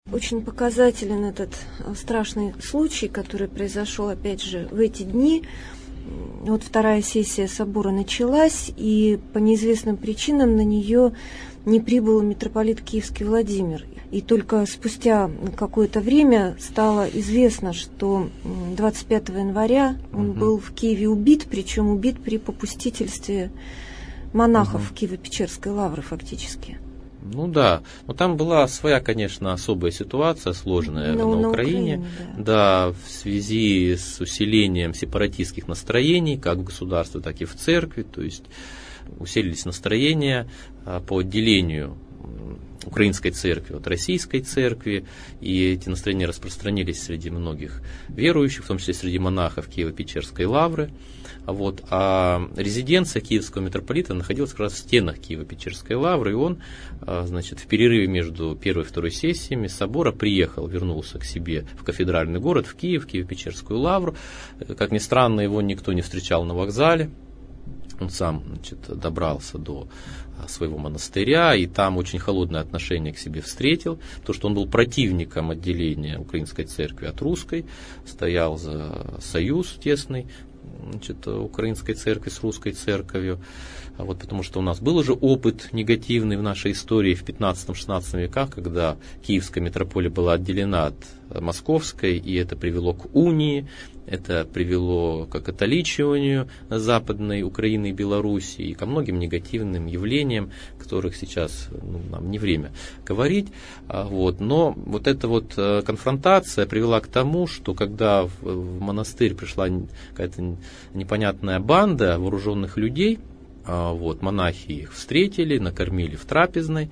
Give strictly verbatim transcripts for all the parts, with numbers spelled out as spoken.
Очень показателен этот страшный случай, который произошел, опять же, в эти дни. Вот вторая сессия собора началась, и по неизвестным причинам на нее не прибыл митрополит Киевский Владимир. И только спустя какое-то время стало известно, что двадцать пятого января он угу. был в Киеве убит, причем убит при попустительстве монахов угу. Киево-Печерской лавры фактически. Ну да, но там была своя, конечно, особая ситуация, сложная Но, на, на Украине, Украине да. да, в связи с усилением сепаратистских настроений, как в государстве, так и в церкви, то есть усилились настроения по отделению украинской церкви от российской церкви, и эти настроения распространились среди многих верующих, в том числе среди монахов Киево-Печерской лавры. Вот. А резиденция киевского митрополита находилась как раз в стенах Киево-Печерской лавры, и он, значит, в перерыве между первой и второй сессиями собора приехал, вернулся к себе в кафедральный город, в Киев, в Киево-Печерскую лавру. Как ни странно, его никто не встречал на вокзале. Он сам, значит, добрался до своего монастыря, и там очень холодное отношение к себе встретил, потому что он был противником отделения украинской церкви от русской, стоял за союз тесный, значит, украинской церкви с русской церковью. А вот потому что у нас был уже опыт негативный в нашей истории в пятнадцатом-шестнадцатом веках, когда Киевская митрополия была отделена от Московской, и это привело к унии, это привело к окатоличиванию Западной Украины и Белоруссии, и ко многим негативным явлениям, которых сейчас ну, нам не время говорить. Вот. Но вот эта вот конфронтация привела к тому, что когда в, в монастырь пришла какая-то непонятная банда вооруженных людей, вот, монахи их встретили, накормили в трапезной,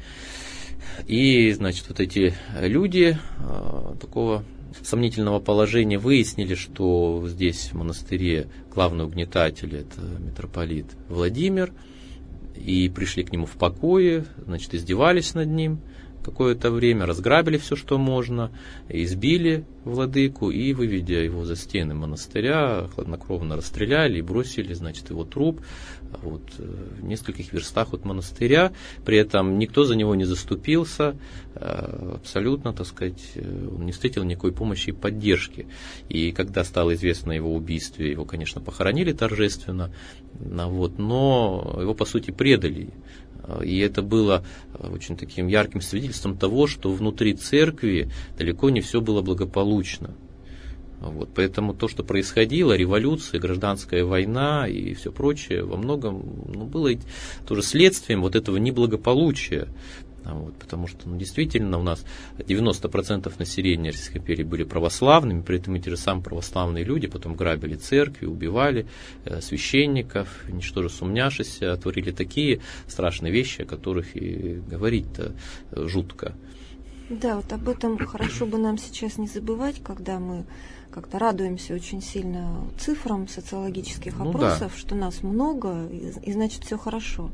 и, значит, вот эти люди такого сомнительного положения выяснили, что здесь в монастыре главный угнетатель – это митрополит Владимир, и пришли к нему в покое, значит, издевались над ним какое-то время, разграбили все, что можно, избили владыку и, выведя его за стены монастыря, хладнокровно расстреляли и бросили, значит, его труп вот, в нескольких верстах от монастыря. При этом никто за него не заступился, абсолютно, так сказать, он не встретил никакой помощи и поддержки. И когда стало известно о его убийстве, его, конечно, похоронили торжественно, вот, но его, по сути, предали. И это было очень таким ярким свидетельством того, что внутри церкви далеко не все было благополучно. Вот. Поэтому то, что происходило, революция, гражданская война и все прочее, во многом ну, было тоже следствием вот этого неблагополучия. Вот, потому что ну, действительно у нас девяносто процентов населения Российской империи были православными, при этом эти же самые православные люди потом грабили церкви, убивали э, священников, ничтоже сумняшися, творили такие страшные вещи, о которых и говорить-то жутко. Да, вот об этом хорошо бы нам сейчас не забывать, когда мы как-то радуемся очень сильно цифрам социологических ну, опросов, да. что нас много, и, и значит все хорошо.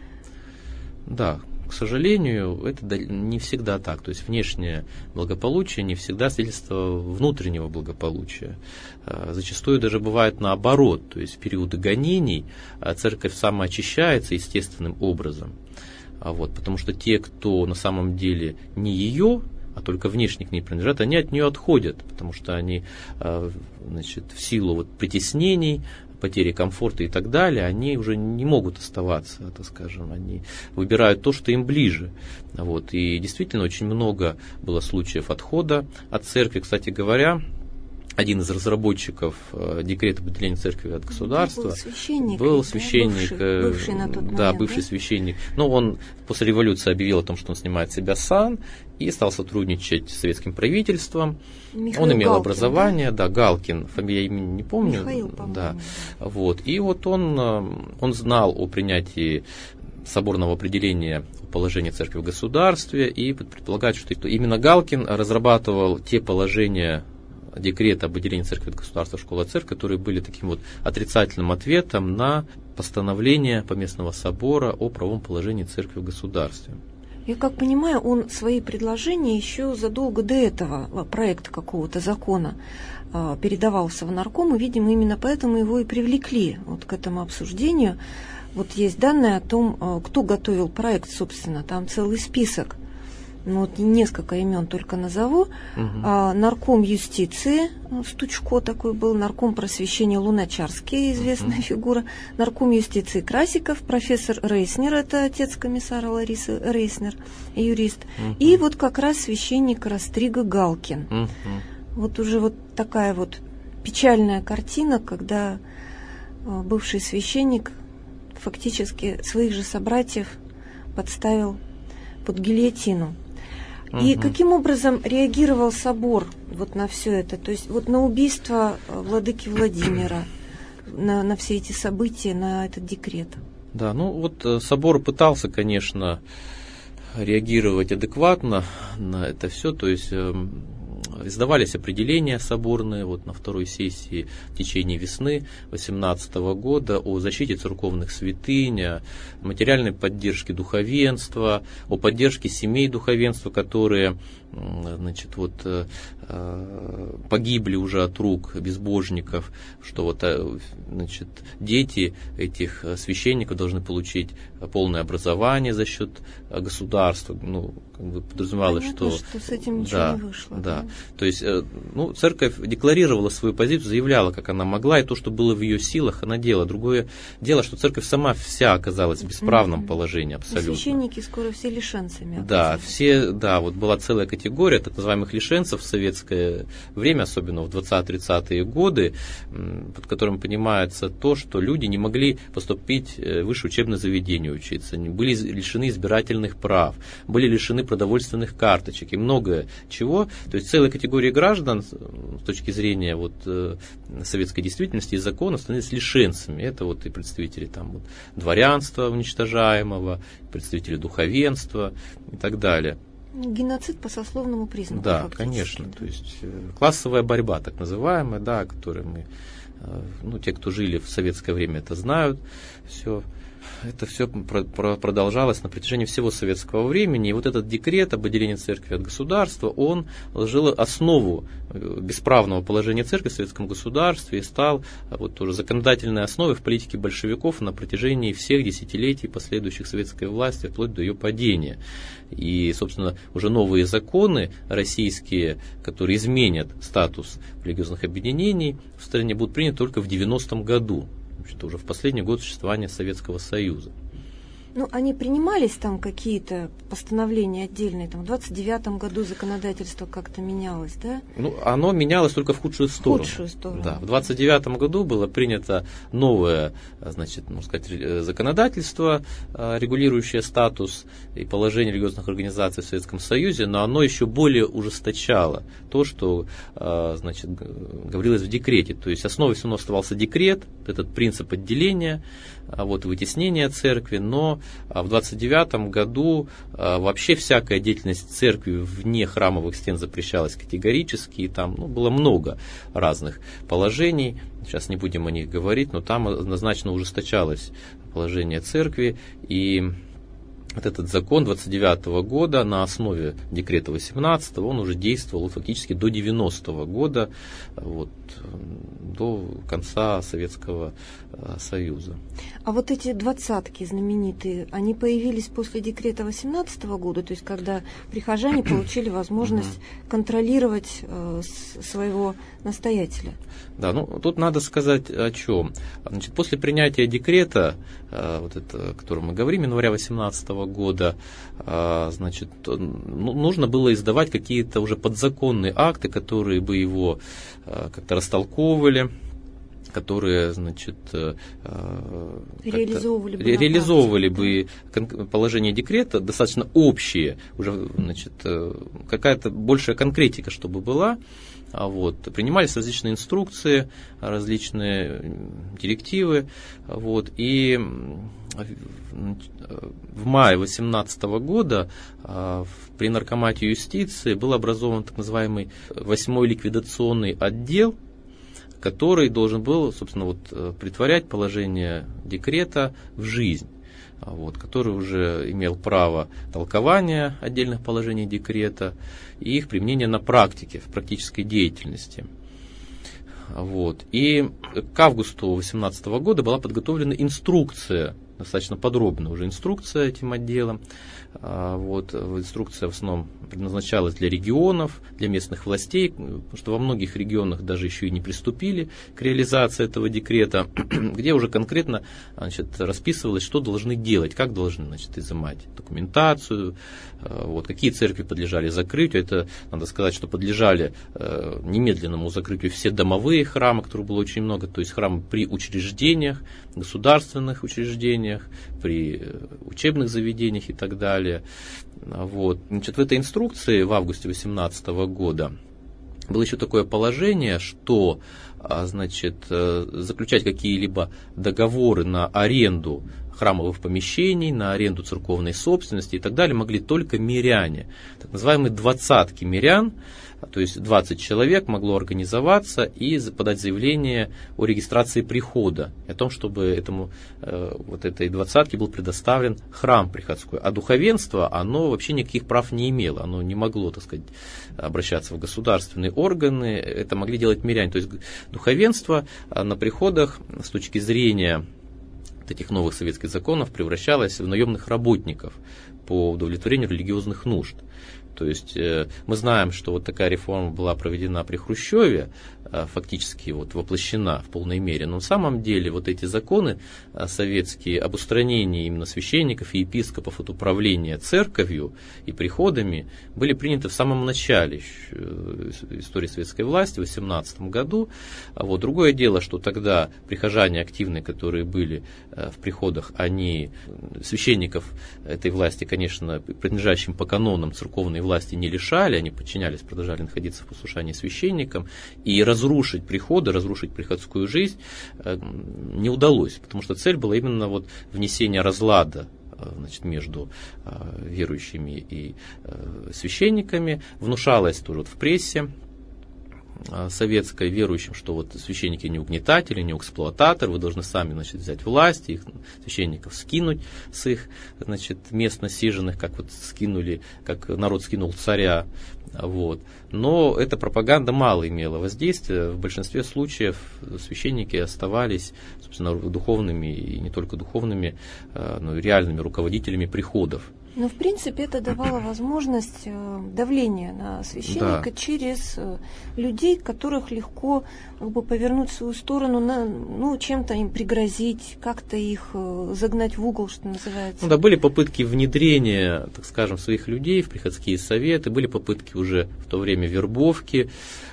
Да. К сожалению, это не всегда так. То есть внешнее благополучие не всегда свидетельство внутреннего благополучия. Зачастую даже бывает наоборот. То есть в периоды гонений церковь самоочищается естественным образом. Вот, потому что те, кто на самом деле не ее, а только внешне к ней принадлежат, они от нее отходят, потому что они, значит, в силу вот притеснений, потери комфорта и так далее, они уже не могут оставаться, так скажем, они выбирают то, что им ближе. Вот. И действительно очень много было случаев отхода от церкви. Кстати говоря, один из разработчиков э, декрета об отделении церкви от государства был священник, был священник, да, бывший, бывший на тот момент, да, бывший да? священник. Но он после революции объявил о том, что он снимает с себя сан и стал сотрудничать с советским правительством. Михаил он имел Галкин, образование, да? да, Галкин, фамилия имени не помню. Михаил, да. да. Вот. И вот он, он знал о принятии соборного определения положения церкви в государстве и предполагает, что именно Галкин разрабатывал те положения декрета об отделении церкви от государства, школа церковь, которые были таким вот отрицательным ответом на постановление Поместного собора о правовом положении церкви в государстве. Я как понимаю, он свои предложения еще задолго до этого проекта какого-то закона передавался в нарком, и, видимо, именно поэтому его и привлекли вот к этому обсуждению. Вот есть данные о том, кто готовил проект, собственно, там целый список ну, вот несколько имен только назову. Угу. А, нарком юстиции Стучко такой был, нарком просвещения Луначарский, известная угу. фигура, нарком юстиции Красиков, профессор Рейснер, это отец комиссара Ларисы Рейснер, юрист, угу. и вот как раз священник Растрига Галкин. Угу. Вот уже вот такая вот печальная картина, когда бывший священник фактически своих же собратьев подставил под гильотину. И угу. каким образом реагировал собор вот на все это? То есть вот на убийство владыки Владимира, на, на все эти события, на этот декрет? Да, ну вот собор пытался, конечно, реагировать адекватно на это все, то есть издавались определения соборные вот на второй сессии в течение весны две тысячи восемнадцатого года о защите церковных святынь, о материальной поддержке духовенства, о поддержке семей духовенства, которые, значит, вот, погибли уже от рук безбожников, что вот, значит, дети этих священников должны получить полное образование за счет государства. Ну, как бы подразумевалось, Понятно, что... что с этим ничего да, не вышло. Да. Да. То есть, ну, церковь декларировала свою позицию, заявляла, как она могла, и то, что было в ее силах, она делала. Другое дело, что церковь сама вся оказалась в бесправном mm-hmm. положении абсолютно. И священники скоро все лишенцами оказались. Да, все, да, вот была целая категория так называемых лишенцев в советское время, особенно в двадцатые-тридцатые годы, под которым понимается то, что люди не могли поступить в высшее учебное заведение учиться, были лишены избирательных прав, были лишены продовольственных карточек и многое чего. То есть целая категория граждан с точки зрения вот, советской действительности и закона становились лишенцами. Это вот и представители там, вот, дворянства уничтожаемого, представители духовенства и так далее. Геноцид по сословному признаку. Да, конечно. То есть классовая борьба, так называемая, да, о которой мы, ну, те, кто жили в советское время, это знают. Все. Это все продолжалось на протяжении всего советского времени. И вот этот декрет об отделении церкви от государства, он положил основу бесправного положения церкви в советском государстве и стал вот тоже законодательной основой в политике большевиков на протяжении всех десятилетий последующих советской власти, вплоть до ее падения. И, собственно, уже новые законы российские, которые изменят статус религиозных объединений в стране, будут приняты только в девяностом году. Это уже в последний год существования Советского Союза. Ну, они принимались там какие-то постановления отдельные, там в двадцать девятом году законодательство как-то менялось, да? Ну, оно менялось только в худшую сторону. В худшую сторону. Да, в двадцать девятом году было принято новое, значит, можно сказать, законодательство, регулирующее статус и положение религиозных организаций в Советском Союзе, но оно еще более ужесточало то, что, значит, говорилось в декрете. То есть основой все равно оставался декрет, этот принцип отделения, вот, вытеснения церкви, но в двадцать девятом году вообще всякая деятельность церкви вне храмовых стен запрещалась категорически, и там, ну, было много разных положений, сейчас не будем о них говорить, но там однозначно ужесточалось положение церкви, и вот этот закон двадцать девятого года на основе декрета восемнадцатого, он уже действовал фактически до девяностого года, вот, до конца Советского Союза. А вот эти двадцатки знаменитые, они появились после декрета восемнадцатого года, то есть когда прихожане получили возможность контролировать э, своего настоятеля? Да, ну тут надо сказать о чем. Значит, после принятия декрета, э, вот это, о котором мы говорим, января восемнадцатого года, э, значит, ну, нужно было издавать какие-то уже подзаконные акты, которые бы его э, как-то растолковывали, которые, значит, реализовывали бы, реализовывали бы положение декрета, достаточно общие, уже, значит, какая-то большая конкретика, чтобы была. Вот. Принимались различные инструкции, различные директивы. Вот. И в мае две тысячи восемнадцатого года при Наркомате юстиции был образован так называемый восьмой ликвидационный отдел, который должен был, собственно, вот, претворять положение декрета в жизнь, вот, который уже имел право толкования отдельных положений декрета и их применения на практике, в практической деятельности. Вот. И к августу две тысячи восемнадцатого года была подготовлена инструкция, достаточно подробная уже инструкция этим отделам. Вот, инструкция в основном предназначалась для регионов, для местных властей, потому что во многих регионах даже еще и не приступили к реализации этого декрета, где уже конкретно, значит, расписывалось, что должны делать, как должны, значит, изымать документацию, вот, какие церкви подлежали закрытию. Это, надо сказать, что подлежали немедленному закрытию все домовые храмы, которых было очень много, то есть храмы при учреждениях, государственных учреждениях, при учебных заведениях и так далее. Вот. Значит, в этой инструкции в августе две тысячи восемнадцатого года было еще такое положение, что, значит, заключать какие-либо договоры на аренду храмовых помещений, на аренду церковной собственности и так далее могли только миряне, так называемые двадцатки мирян. То есть двадцать человек могло организоваться и подать заявление о регистрации прихода, о том, чтобы этому, вот этой двадцатке был предоставлен храм приходской. А духовенство, оно вообще никаких прав не имело, оно не могло, так сказать, обращаться в государственные органы, это могли делать миряне. То есть духовенство на приходах с точки зрения этих новых советских законов превращалось в наемных работников по удовлетворению религиозных нужд. То есть мы знаем, что вот такая реформа была проведена при Хрущеве, фактически вот воплощена в полной мере. Но на самом деле вот эти законы советские об устранении именно священников и епископов от управления церковью и приходами были приняты в самом начале истории советской власти, в восемнадцатом году. Вот. Другое дело, что тогда прихожане активные, которые были в приходах, они священников этой власти, конечно, принадлежащим по канонам церковной власти не лишали, они подчинялись, продолжали находиться в послушании священникам, и разрушить приходы, разрушить приходскую жизнь не удалось, потому что цель была именно вот внесение разлада, значит, между верующими и священниками. Внушалось тоже вот в прессе советской верующим, что вот священники не угнетатели, не эксплуататоры, вы должны сами, значит, взять власть, их священников скинуть с их, значит, мест насиженных, как вот скинули, как народ скинул царя. Вот. Но эта пропаганда мало имела воздействия. В большинстве случаев священники оставались, собственно, духовными и не только духовными, но и реальными руководителями приходов. Но, в принципе, это давало возможность давления на священника, да, через людей, которых легко как бы повернуть в свою сторону, на, ну, чем-то им пригрозить, как-то их загнать в угол, что называется. Ну, да, были попытки внедрения, так скажем, своих людей в приходские советы, были попытки уже в то время вербовки,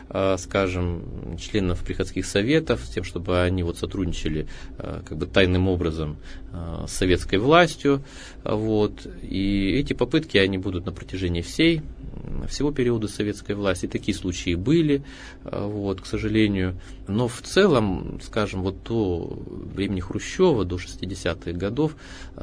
скажем, членов приходских советов, с тем, чтобы они вот сотрудничали как бы тайным образом с советской властью. Вот. И эти попытки, они будут на протяжении всей, всего периода советской власти. Такие случаи были, вот, к сожалению. Но в целом, скажем, вот до времени Хрущева, до шестидесятых годов,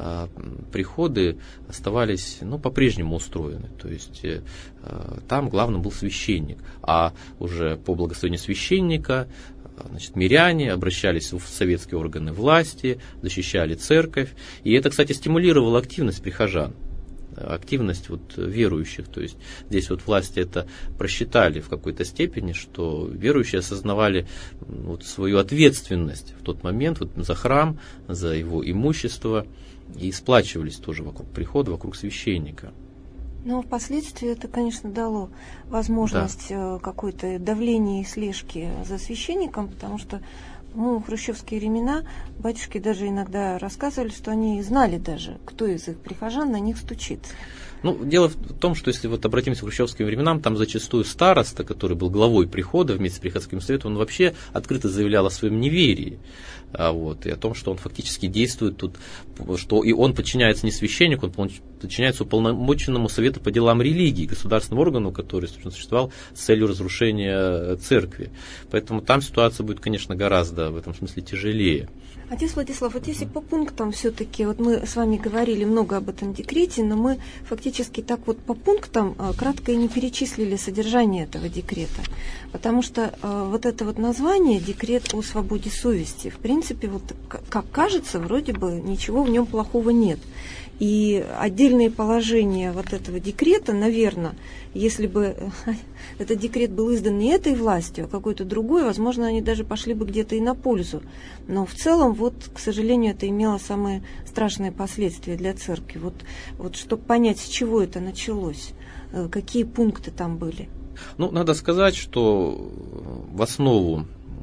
приходы оставались, ну, по-прежнему устроены. То есть там главным был священник. А уже по благословению священника, значит, миряне обращались в советские органы власти, защищали церковь. И это, кстати, стимулировало активность прихожан, активность вот верующих. То есть здесь вот власти это просчитали в какой-то степени, что верующие осознавали вот свою ответственность в тот момент вот за храм, за его имущество, и сплачивались тоже вокруг прихода, вокруг священника. Но впоследствии это, конечно, дало возможность, да, какой-то давления и слежки за священником, потому что, ну, в хрущевские времена батюшки даже иногда рассказывали, что они знали даже, кто из их прихожан на них стучит. Ну, дело в том, что если вот обратимся к хрущевским временам, там зачастую староста, который был главой прихода вместе с приходским советом, он вообще открыто заявлял о своем неверии. А вот, и о том, что он фактически действует тут, что и он подчиняется не священнику, он подчиняется уполномоченному совету по делам религии, государственному органу, который, собственно, существовал с целью разрушения церкви. Поэтому там ситуация будет, конечно, гораздо в этом смысле тяжелее. Отец Владислав, вот если по пунктам все-таки, вот мы с вами говорили много об этом декрете, но мы фактически так вот по пунктам кратко и не перечислили содержание этого декрета, потому что э, вот это вот название «Декрет о свободе совести», в принципе, вот как кажется, вроде бы ничего в нем плохого нет. И отдельные положения вот этого декрета, наверное, если бы этот декрет был издан не этой властью, а какой-то другой, возможно, они даже пошли бы где-то и на пользу. Но в целом, вот, к сожалению, это имело самые страшные последствия для церкви. Вот, вот чтобы понять, с чего это началось, какие пункты там были. Ну, надо сказать, что в основу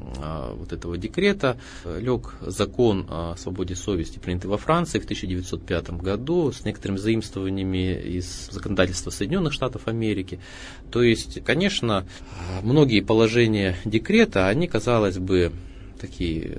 вот этого декрета лег закон о свободе совести, принятый во Франции в тысяча девятьсот пятом году с некоторыми заимствованиями из законодательства Соединенных Штатов Америки. То есть, конечно, многие положения декрета, они, казалось бы, такие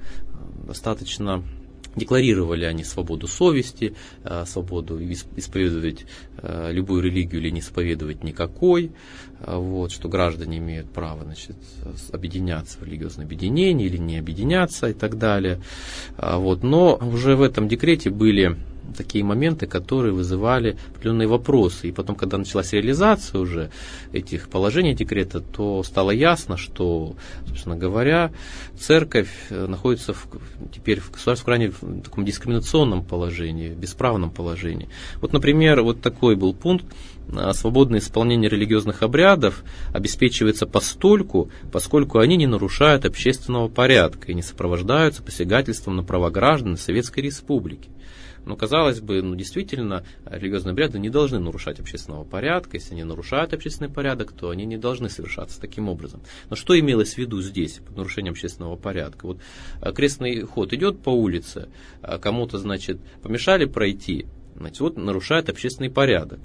достаточно... Декларировали они свободу совести, свободу исповедовать любую религию или не исповедовать никакой, вот, что граждане имеют право, значит, объединяться в религиозное объединение или не объединяться и так далее. Вот. Но уже в этом декрете были такие моменты, которые вызывали определенные вопросы. И потом, когда началась реализация уже этих положений декрета, то стало ясно, что, собственно говоря, церковь находится в, теперь в государстве в крайне в таком дискриминационном положении, бесправном положении. Вот, например, вот такой был пункт: свободное исполнение религиозных обрядов обеспечивается постольку, поскольку они не нарушают общественного порядка и не сопровождаются посягательством на права граждан Советской Республики. Но, казалось бы, ну, действительно, религиозные обряды не должны нарушать общественного порядка. Если они нарушают общественный порядок, то они не должны совершаться таким образом. Но что имелось в виду здесь под нарушением общественного порядка? Вот крестный ход идет по улице, кому-то, значит, помешали пройти, значит, вот нарушает общественный порядок.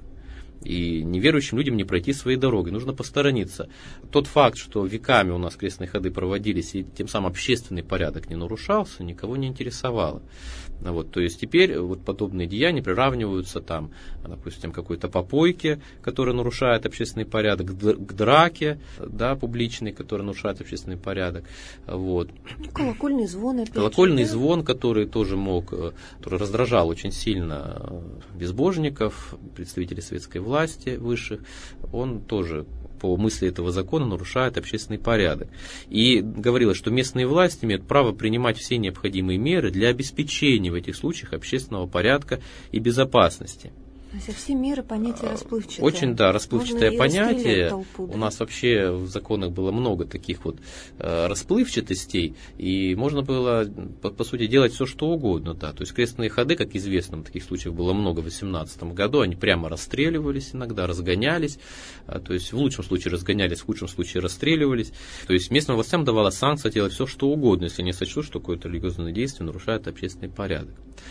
И неверующим людям не пройти своей дорогой, нужно посторониться. Тот факт, что веками у нас крестные ходы проводились, и тем самым общественный порядок не нарушался, никого не интересовало. Вот, то есть теперь вот подобные деяния приравниваются там, допустим, какой-то попойке, которая нарушает общественный порядок, к драке, да, публичной, которая нарушает общественный порядок. Вот. Ну, колокольный звон опять. Колокольный же, да? звон, который тоже мог, который раздражал очень сильно безбожников, представителей советской власти высших, он тоже по мысли этого закона нарушает общественный порядок. И говорилось, что местные власти имеют право принимать все необходимые меры для обеспечения в этих случаях общественного порядка и безопасности. То есть все меры понятия расплывчатые. Очень, да, расплывчатое понятие. Толпу, да? У нас вообще в законах было много таких вот э, расплывчатостей, и можно было, по, по сути, делать все, что угодно. Да. То есть крестные ходы, как известно, таких случаев было много в две тысячи восемнадцатом году, они прямо расстреливались иногда, разгонялись. А, то есть в лучшем случае разгонялись, в худшем случае расстреливались. То есть местным властям давалась санкция делать все, что угодно, если они сочтут, что какое-то религиозное действие нарушает общественный порядок.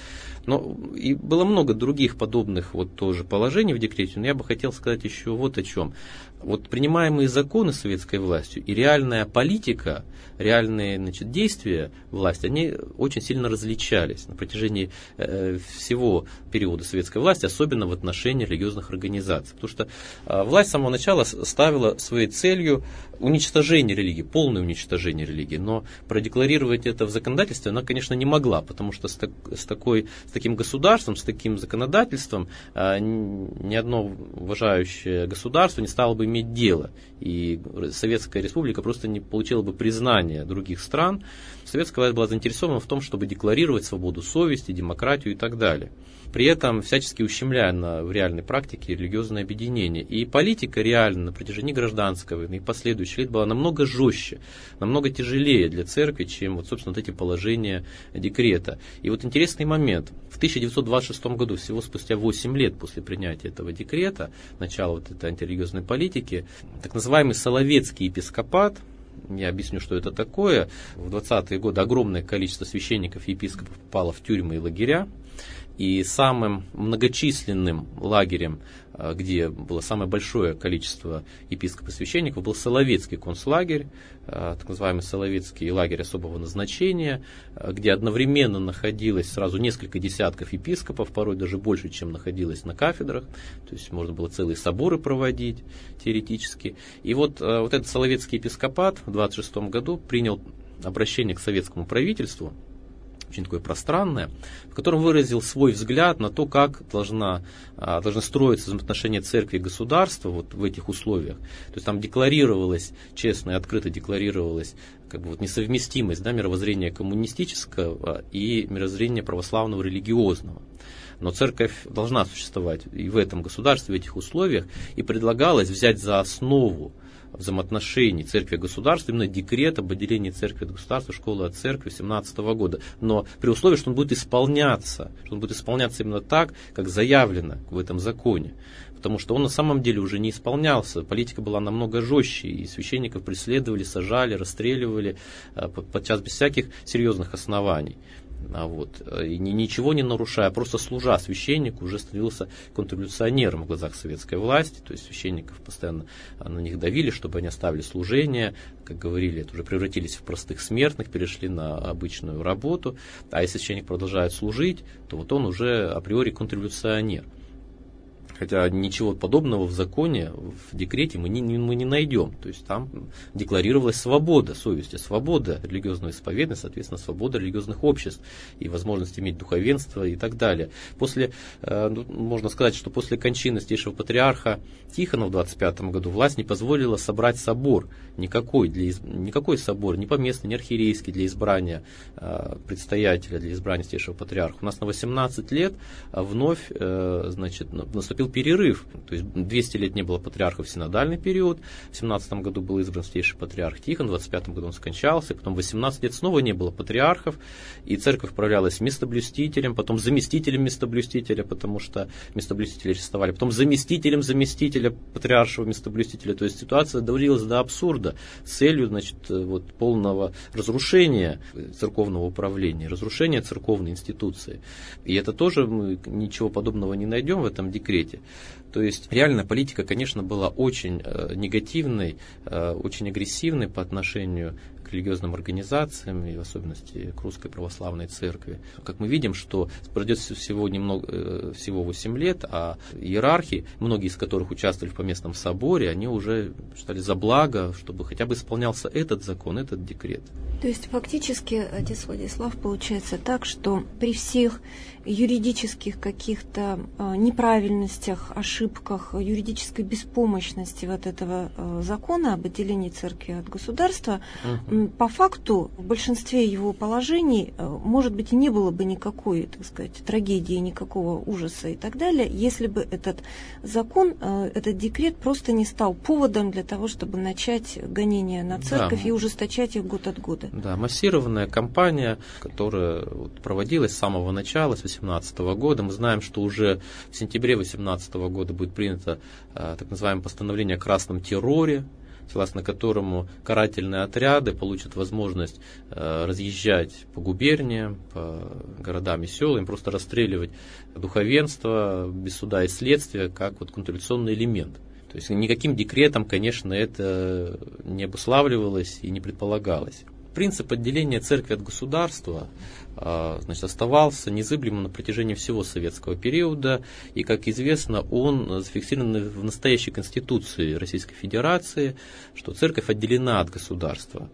Но и было много других подобных вот тоже положений в декрете, но я бы хотел сказать еще вот о чем. Вот принимаемые законы советской властью и реальная политика, реальные, значит, действия власти, они очень сильно различались на протяжении э, всего периода советской власти, особенно в отношении религиозных организаций. Потому что э, власть с самого начала ставила своей целью уничтожение религии, полное уничтожение религии. Но продекларировать это в законодательстве она, конечно, не могла, потому что с, так, с, такой, с таким государством, с таким законодательством э, ни одно уважающее государство не стало бы иметь дело. И Советская Республика просто не получила бы признания других стран. Советская власть была заинтересована в том, чтобы декларировать свободу совести, демократию и так далее. При этом всячески ущемляя на, в реальной практике религиозное объединение. И политика реально на протяжении гражданской войны и последующих лет была намного жестче, намного тяжелее для церкви, чем вот, собственно, вот эти положения декрета. И вот интересный момент. В тысяча девятьсот двадцать шестом году, всего спустя восемь лет после принятия этого декрета, начала вот этой антирелигиозной политики, так называемый Соловецкий епископат, я объясню, что это такое. В двадцатые годы огромное количество священников и епископов попало в тюрьмы и лагеря. И самым многочисленным лагерем, где было самое большое количество епископов и священников, был Соловецкий концлагерь, так называемый Соловецкий лагерь особого назначения, где одновременно находилось сразу несколько десятков епископов, порой даже больше, чем находилось на кафедрах. То есть можно было целые соборы проводить теоретически. И вот, вот этот Соловецкий епископат в двадцать шестом году принял обращение к советскому правительству, очень такое пространное, в котором выразил свой взгляд на то, как должна, должны строиться взаимоотношения церкви и государства вот в этих условиях. То есть там декларировалась, честно и открыто декларировалась как бы вот несовместимость, да, мировоззрения коммунистического и мировоззрения православного религиозного. Но церковь должна существовать и в этом государстве, в этих условиях, и предлагалось взять за основу взаимоотношений церкви и государства именно декрет об отделении церкви от государства, школы от церкви семнадцатого года. Но при условии, что он будет исполняться, что он будет исполняться именно так, как заявлено в этом законе. Потому что он на самом деле уже не исполнялся. Политика была намного жестче, и священников преследовали, сажали, расстреливали, подчас без всяких серьезных оснований. А вот, и ничего не нарушая, просто служа священнику, уже становился контрреволюционером в глазах советской власти. То есть священников постоянно на них давили, чтобы они оставили служение. Как говорили, это уже превратились в простых смертных, перешли на обычную работу. А если священник продолжает служить, то вот он уже априори контрреволюционер. Хотя ничего подобного в законе, в декрете мы не, мы не найдем. То есть там декларировалась свобода совести, свобода религиозного исповедания, соответственно, свобода религиозных обществ и возможность иметь духовенство и так далее. После, можно сказать, что после кончины Святейшего Патриарха Тихона в двадцать пятом году власть не позволила собрать собор никакой, для, никакой собор, ни поместный, ни архиерейский для избрания предстоятеля, для избрания Святейшего Патриарха. У нас на восемнадцать лет вновь, значит, наступил перерыв, то есть двести лет не было патриархов в синодальный период, в семнадцатом году был избран Святейший Патриарх Тихон, в двадцать пятом году он скончался, потом восемнадцать лет снова не было патриархов, и церковь управлялась местоблюстителем, потом заместителем местоблюстителя, потому что местоблюстителя арестовали, потом заместителем заместителя патриаршего местоблюстителя, то есть ситуация доводилась до абсурда с целью, значит, вот, полного разрушения церковного управления, разрушения церковной институции. И это тоже мы ничего подобного не найдем в этом декрете. То есть реальная политика, конечно, была очень э, негативной, э, очень агрессивной по отношению к религиозным организациям и в особенности к Русской Православной Церкви. Как мы видим, что пройдет всего, немного, э, всего восемь лет, а иерархи, многие из которых участвовали в поместном соборе, они уже считали за благо, чтобы хотя бы исполнялся этот закон, этот декрет. То есть фактически, отец Владислав, получается так, что при всех юридических каких-то э, неправильностях, ошибках, юридической беспомощности вот этого э, закона об отделении церкви от государства, угу. по факту в большинстве его положений, э, может быть, и не было бы никакой, так сказать, трагедии, никакого ужаса и так далее, если бы этот закон, э, этот декрет просто не стал поводом для того, чтобы начать гонения на церковь да. и ужесточать их год от года. Да, массированная кампания, которая проводилась с самого начала, с две тысячи восемнадцатого года. Мы знаем, что уже в сентябре две тысячи восемнадцатого года будет принято э, так называемое постановление о красном терроре, согласно которому карательные отряды получат возможность э, разъезжать по губерниям, по городам и селам, просто расстреливать духовенство без суда и следствия, как вот контрреволюционный элемент. То есть никаким декретом, конечно, это не обуславливалось и не предполагалось. Принцип отделения церкви от государства значит, оставался незыблемым на протяжении всего советского периода, и, как известно, он зафиксирован в настоящей Конституции Российской Федерации, что церковь отделена от государства.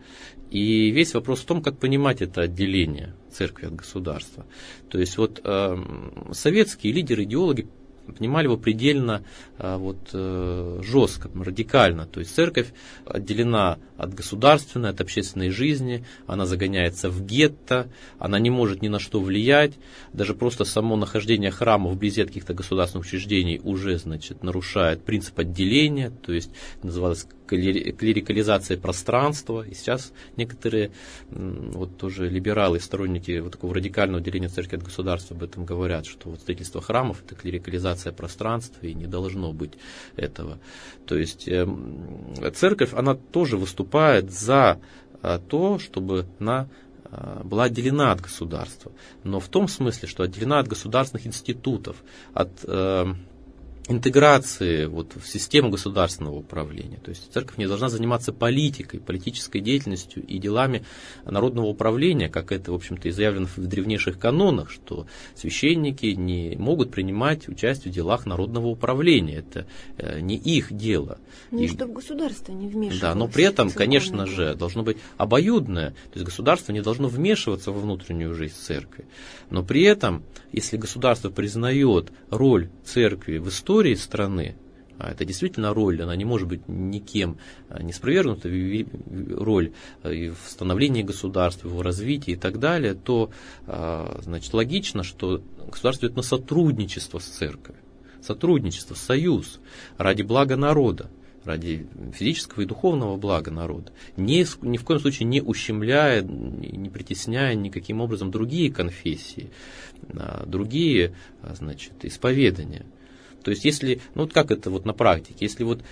И весь вопрос в том, как понимать это отделение церкви от государства. То есть вот э, советские лидеры, идеологи понимали его предельно вот, жестко, радикально. То есть церковь отделена от государственной, от общественной жизни, она загоняется в гетто, она не может ни на что влиять. Даже просто само нахождение храма вблизи от каких-то государственных учреждений уже, значит, нарушает принцип отделения, то есть называлось клерикализация пространства. И сейчас некоторые вот тоже либералы, сторонники вот такого радикального отделения церкви от государства об этом говорят, что вот строительство храмов – это клерикализация пространства, и не должно быть этого. То есть э, церковь, она тоже выступает за э, то, чтобы она э, была отделена от государства. Но в том смысле, что отделена от государственных институтов, от э, интеграции вот, в систему государственного управления. То есть церковь не должна заниматься политикой, политической деятельностью и делами народного управления, как это, в общем-то, и заявлено в древнейших канонах, что священники не могут принимать участие в делах народного управления. Это э, не их дело. Не и, чтобы государство не вмешивалось. Да, но при этом, конечно же, должно быть обоюдное. То есть государство не должно вмешиваться во внутреннюю жизнь церкви. Но при этом, если государство признает роль церкви в истории страны, это действительно роль, она не может быть никем не спровергнута, роль и в становлении государства, в его развитии и так далее, то, значит, логично, что государство идет на сотрудничество с церковью, сотрудничество, союз ради блага народа, ради физического и духовного блага народа, ни, ни в коем случае не ущемляя, не притесняя никаким образом другие конфессии, другие, значит, исповедания. То есть, если, ну вот как это вот на практике, если вот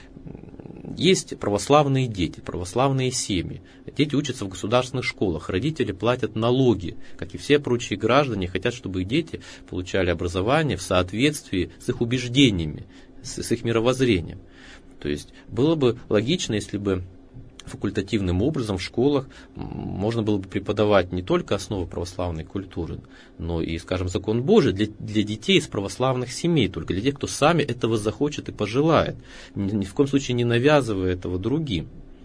есть православные дети, православные семьи, дети учатся в государственных школах, родители платят налоги, как и все прочие граждане, хотят, чтобы их дети получали образование в соответствии с их убеждениями, с, с их мировоззрением. То есть, было бы логично, если бы факультативным образом в школах можно было бы преподавать не только основы православной культуры, но и, скажем, закон Божий для, для детей из православных семей, только для тех, кто сами этого захочет и пожелает, ни, ни в коем случае не навязывая этого другим.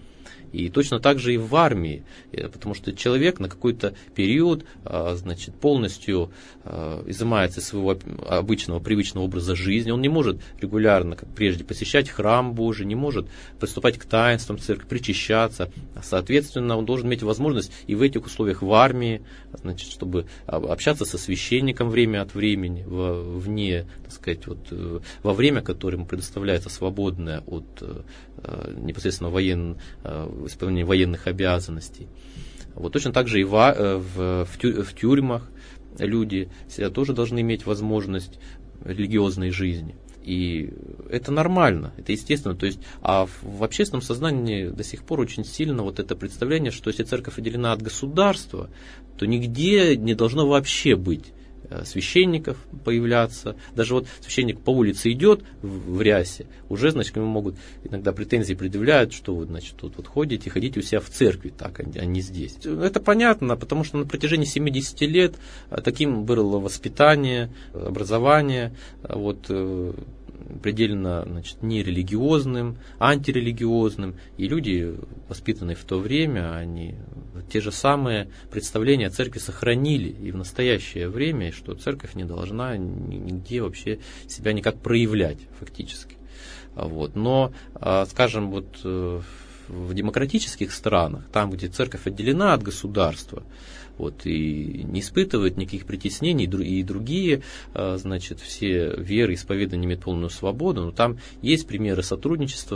И точно так же и в армии, потому что человек на какой-то период, значит, полностью изымается из своего обычного, привычного образа жизни. Он не может регулярно, как прежде, посещать храм Божий, не может приступать к таинствам церкви, причащаться. Соответственно, он должен иметь возможность и в этих условиях в армии, значит, чтобы общаться со священником время от времени, вне, так сказать, вот, во время, которое ему предоставляется свободное от непосредственно воен, исполнения военных обязанностей. Вот точно так же и в, в, в тюрьмах люди тоже должны иметь возможность религиозной жизни. И это нормально, это естественно. То есть, а в общественном сознании до сих пор очень сильно вот это представление, что если церковь отделена от государства, то нигде не должно вообще быть священников появляться. Даже вот священник по улице идет в, в рясе, уже, значит, ему могут иногда претензии предъявляют, что вот, значит, тут вот ходите, ходите у себя в церкви, так, а не здесь. Это понятно, потому что на протяжении семидесяти лет таким было воспитание, образование, вот, предельно, значит, нерелигиозным, антирелигиозным, и люди, воспитанные в то время, они те же самые представления о церкви сохранили и в настоящее время, и что церковь не должна нигде вообще себя никак проявлять фактически. Вот. Но, скажем, вот в демократических странах, там, где церковь отделена от государства, вот, и не испытывает никаких притеснений, и другие, значит, все веры, исповедания имеют полную свободу, но там есть примеры сотрудничества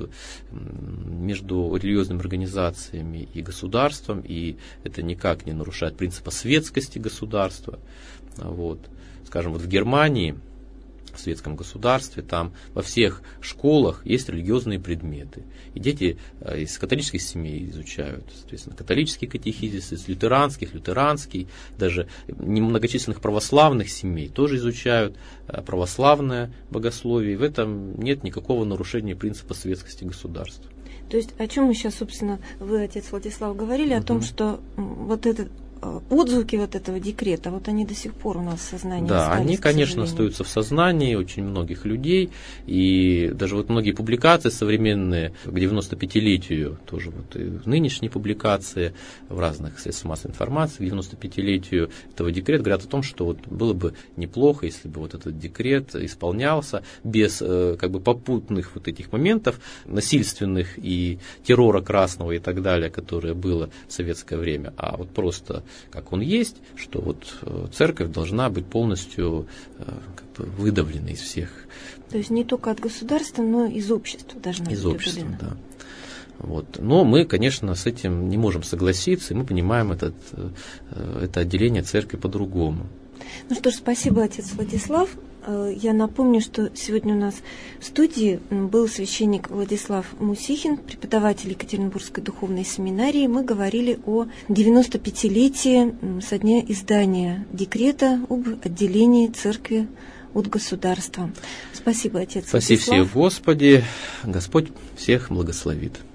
между религиозными организациями и государством, и это никак не нарушает принципа светскости государства. Вот. Скажем, вот в Германии, в светском государстве, там во всех школах есть религиозные предметы. И дети из католических семей изучают, соответственно, католический катехизис, из лютеранских, лютеранский, даже немногочисленных православных семей тоже изучают православное богословие. И в этом нет никакого нарушения принципа светскости государства. То есть о чем мы сейчас, собственно, вы, отец Владислав, говорили, угу. о том, что вот этот отзвуки вот этого декрета, вот они до сих пор у нас в сознании да, остались. Да, они, конечно, остаются в сознании очень многих людей, и даже вот многие публикации современные к девяностопятилетию, тоже вот и нынешние публикации в разных средствах массовой информации, к девяностопятилетию этого декрета говорят о том, что вот было бы неплохо, если бы вот этот декрет исполнялся без как бы попутных вот этих моментов насильственных и террора красного и так далее, которое было в советское время, а вот просто как он есть, что вот церковь должна быть полностью как бы выдавлена из всех. То есть не только от государства, но и из общества должна быть. Из общества, да. Вот. Но мы, конечно, с этим не можем согласиться, и мы понимаем этот, это отделение церкви по-другому. Ну что ж, спасибо, отец Владислав. Я напомню, что сегодня у нас в студии был священник Владислав Мусихин, преподаватель Екатеринбургской духовной семинарии. Мы говорили о девяностопятилетии со дня издания декрета об отделении церкви от государства. Спасибо, отец Спаси Владислав. всех, Господи, Господь всех благословит.